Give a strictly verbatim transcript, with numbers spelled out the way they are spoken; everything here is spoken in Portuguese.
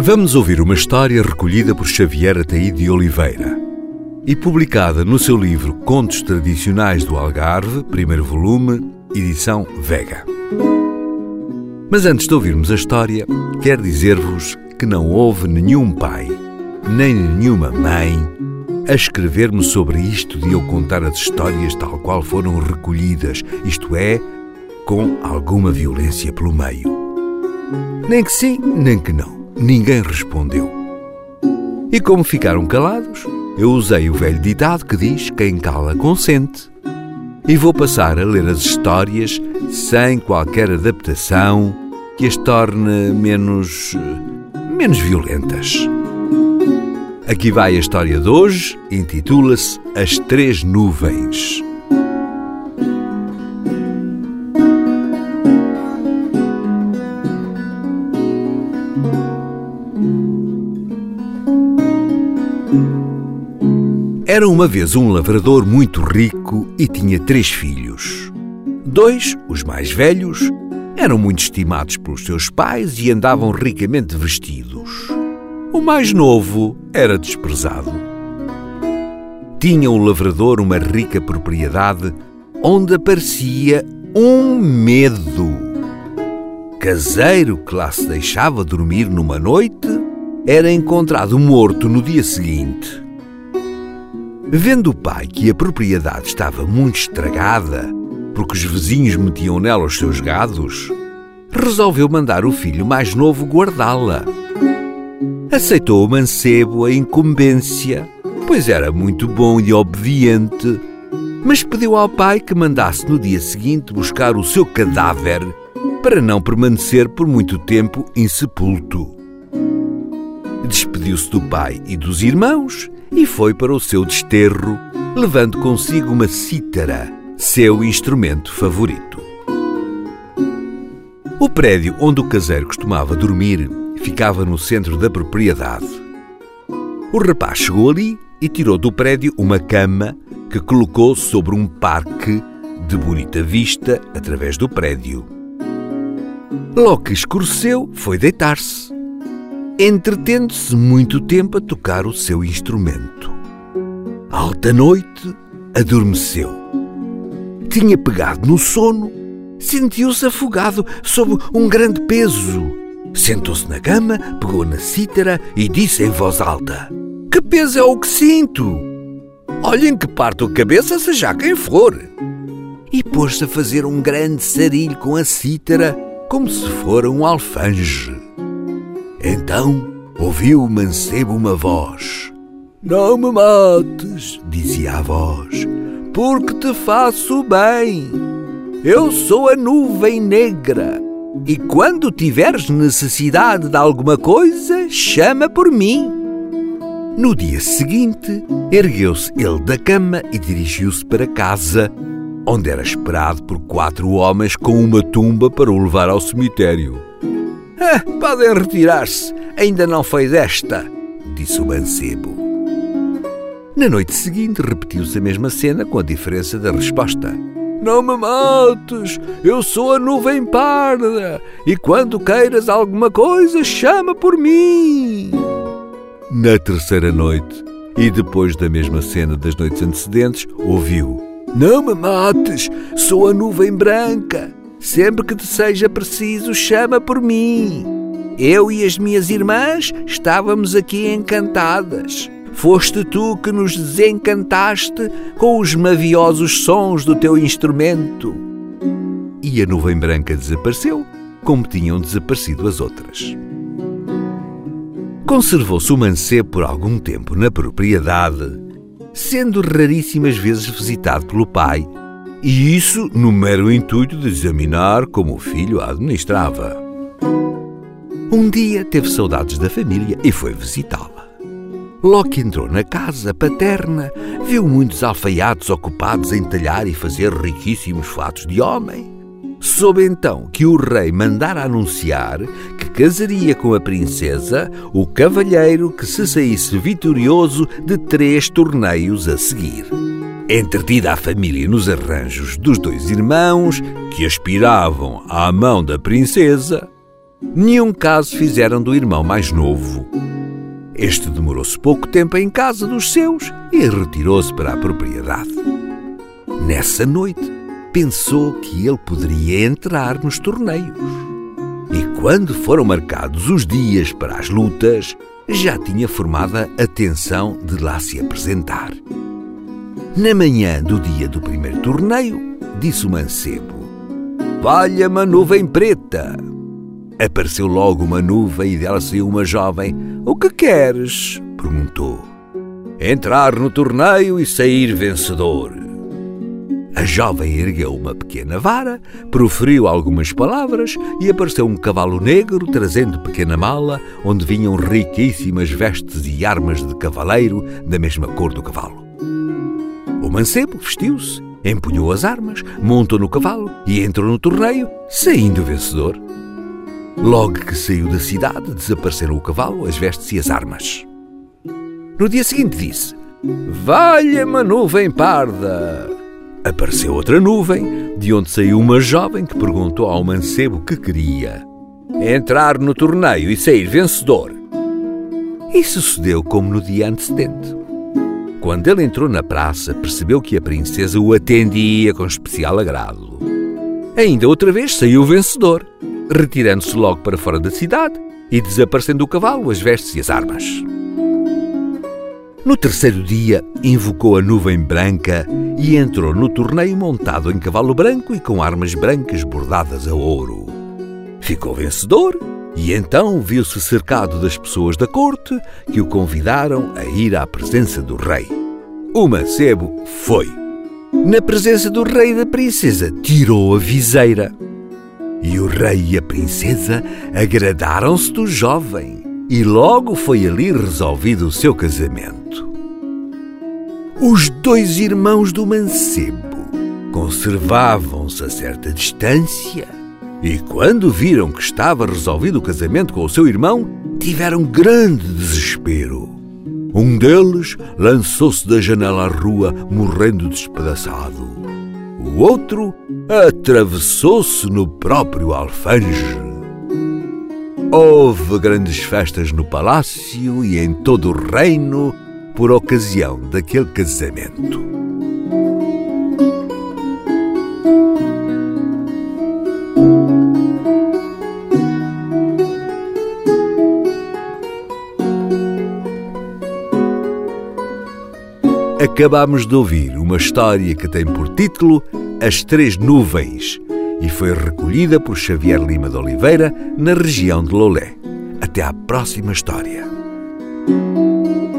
Vamos ouvir uma história recolhida por Xavier Ataíde de Oliveira e publicada no seu livro Contos Tradicionais do Algarve, primeiro volume, edição Vega. Mas antes de ouvirmos a história, quero dizer-vos que não houve nenhum pai, nem nenhuma mãe, a escrever-me sobre isto de eu contar as histórias tal qual foram recolhidas, isto é, com alguma violência pelo meio. Nem que sim, nem que não. Ninguém respondeu. E como ficaram calados, eu usei o velho ditado que diz quem cala consente. E vou passar a ler as histórias sem qualquer adaptação que as torne menos... menos violentas. Aqui vai a história de hoje, intitula-se As Três Nuvens. Era uma vez um lavrador muito rico e tinha três filhos. Dois, os mais velhos, eram muito estimados pelos seus pais e andavam ricamente vestidos. O mais novo era desprezado. Tinha o lavrador uma rica propriedade onde aparecia um medo. Caseiro que lá se deixava dormir numa noite era encontrado morto no dia seguinte. Vendo o pai que a propriedade estava muito estragada, porque os vizinhos metiam nela os seus gados, resolveu mandar o filho mais novo guardá-la. Aceitou o mancebo a incumbência, pois era muito bom e obediente, mas pediu ao pai que mandasse no dia seguinte buscar o seu cadáver para não permanecer por muito tempo insepulto. Despediu-se do pai e dos irmãos e foi para o seu desterro, levando consigo uma cítara, seu instrumento favorito. O prédio onde o caseiro costumava dormir ficava no centro da propriedade. O rapaz chegou ali e tirou do prédio uma cama que colocou sobre um parque de bonita vista através do prédio. Logo que escureceu, foi deitar-se, entretendo-se muito tempo a tocar o seu instrumento. À alta noite, adormeceu. Tinha pegado no sono, sentiu-se afogado sob um grande peso. Sentou-se na cama, pegou na cítara e disse em voz alta: "Que peso é o que sinto? Olhem que parto a cabeça, seja quem for." E pôs-se a fazer um grande sarilho com a cítara, como se fora um alfange. Então ouviu o mancebo uma voz. "Não me mates", dizia a voz, "porque te faço bem. Eu sou a nuvem negra e quando tiveres necessidade de alguma coisa, chama por mim." No dia seguinte, ergueu-se ele da cama e dirigiu-se para casa, onde era esperado por quatro homens com uma tumba para o levar ao cemitério. "Ah, podem retirar-se, ainda não foi desta", disse o mancebo. Na noite seguinte repetiu-se a mesma cena com a diferença da resposta. "Não me mates, eu sou a nuvem parda e quando queiras alguma coisa chama por mim." Na terceira noite, e depois da mesma cena das noites antecedentes, ouviu: "Não me mates, sou a nuvem branca. Sempre que te seja preciso, chama por mim. Eu e as minhas irmãs estávamos aqui encantadas. Foste tu que nos desencantaste com os maviosos sons do teu instrumento." E a nuvem branca desapareceu, como tinham desaparecido as outras. Conservou-se o mancebo por algum tempo na propriedade, sendo raríssimas vezes visitado pelo pai, e isso no mero intuito de examinar como o filho a administrava. Um dia teve saudades da família e foi visitá-la. Logo que entrou na casa paterna, viu muitos alfaiates ocupados em talhar e fazer riquíssimos fatos de homem. Soube então que o rei mandara anunciar que casaria com a princesa o cavalheiro que se saísse vitorioso de três torneios a seguir. Entretida a família nos arranjos dos dois irmãos, que aspiravam à mão da princesa, nenhum caso fizeram do irmão mais novo. Este demorou-se pouco tempo em casa dos seus e retirou-se para a propriedade. Nessa noite, pensou que ele poderia entrar nos torneios. E quando foram marcados os dias para as lutas, já tinha formada a intenção de lá se apresentar. Na manhã do dia do primeiro torneio, disse o mancebo: "Valha-me a nuvem preta." Apareceu logo uma nuvem e dela saiu uma jovem. "O que queres?" perguntou. "Entrar no torneio e sair vencedor." A jovem ergueu uma pequena vara, proferiu algumas palavras e apareceu um cavalo negro trazendo pequena mala onde vinham riquíssimas vestes e armas de cavaleiro da mesma cor do cavalo. O mancebo vestiu-se, empunhou as armas, montou no cavalo e entrou no torneio, saindo vencedor. Logo que saiu da cidade, desapareceram o cavalo, as vestes e as armas. No dia seguinte disse: "Valha-me a nuvem parda." Apareceu outra nuvem, de onde saiu uma jovem que perguntou ao mancebo o que queria: "Entrar no torneio e sair vencedor." E sucedeu como no dia antecedente. Quando ele entrou na praça, percebeu que a princesa o atendia com especial agrado. Ainda outra vez saiu vencedor, retirando-se logo para fora da cidade e desaparecendo do cavalo, as vestes e as armas. No terceiro dia, invocou a nuvem branca e entrou no torneio montado em cavalo branco e com armas brancas bordadas a ouro. Ficou vencedor e então viu-se cercado das pessoas da corte que o convidaram a ir à presença do rei. O mancebo foi. Na presença do rei e da princesa, tirou a viseira. E o rei e a princesa agradaram-se do jovem e logo foi ali resolvido o seu casamento. Os dois irmãos do mancebo conservavam-se a certa distância e quando viram que estava resolvido o casamento com o seu irmão, tiveram grande desespero. Um deles lançou-se da janela à rua, morrendo despedaçado. O outro atravessou-se no próprio alfanje. Houve grandes festas no palácio e em todo o reino por ocasião daquele casamento. Acabamos de ouvir uma história que tem por título As Três Nuvens e foi recolhida por Xavier Lima de Oliveira na região de Lolé. Até à próxima história.